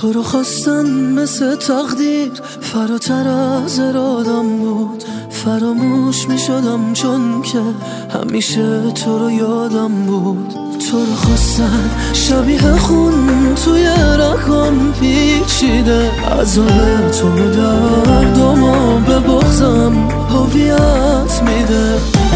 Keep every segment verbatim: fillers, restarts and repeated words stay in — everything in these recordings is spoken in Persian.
تو رو خواستن مثل تقدیر فراتر از ارادم بود، فراموش می شدم چون که همیشه تو رو یادم بود. تو رو خواستن شبیه خون توی رگام پیچیده، عذاب تو به دردم و به بغضم هویت میده.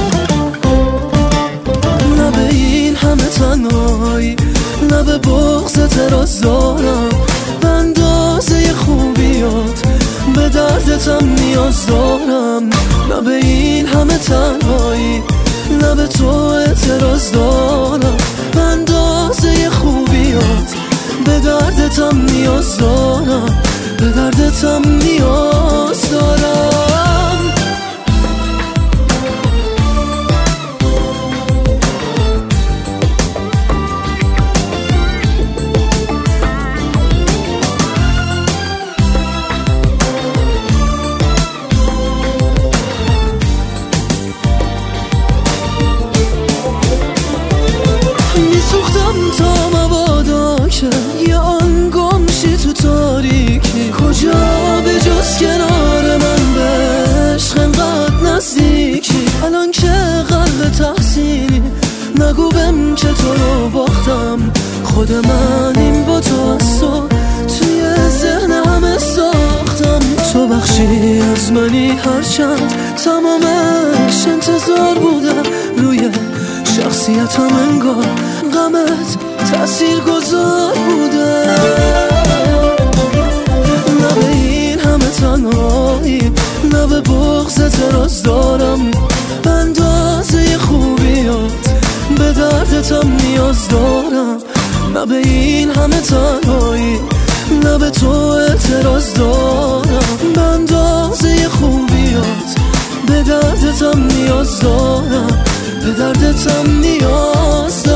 نه به این همه تنهایی، نه به بغض تراز دارم، به اندازه خوبیات به دردتم نیاز دارم. نه به این همه تنهایی، نه به تو اعتراض دارم، به اندازه خوبیات به دردتم نیاز دارم، به دردتم نیاز دارم. سوختم تا مبادا که یه آن گمشی تو تاریکی، کجا به جز کنار من به عشق انقدر نزدیکی. الان که قلب تحسینی نگو بهم که تو رو باختم، خود من این با تو از تو توی ذهن همه ساختم. تو بخشی از منی هرچند تمامش انتظار بوده، روی شخصیتم انگار غمت تأثیر گذار بوده. نه به این همه تنهایی، نه به بغض تراز دارم، به اندازه خوبیات به دردتم نیاز دارم. نه به این همه تنهایی، نه به تو اعتراض دارم، به اندازه خوبیات به دردتم نیاز دارم، به دردتم نیاز دارم.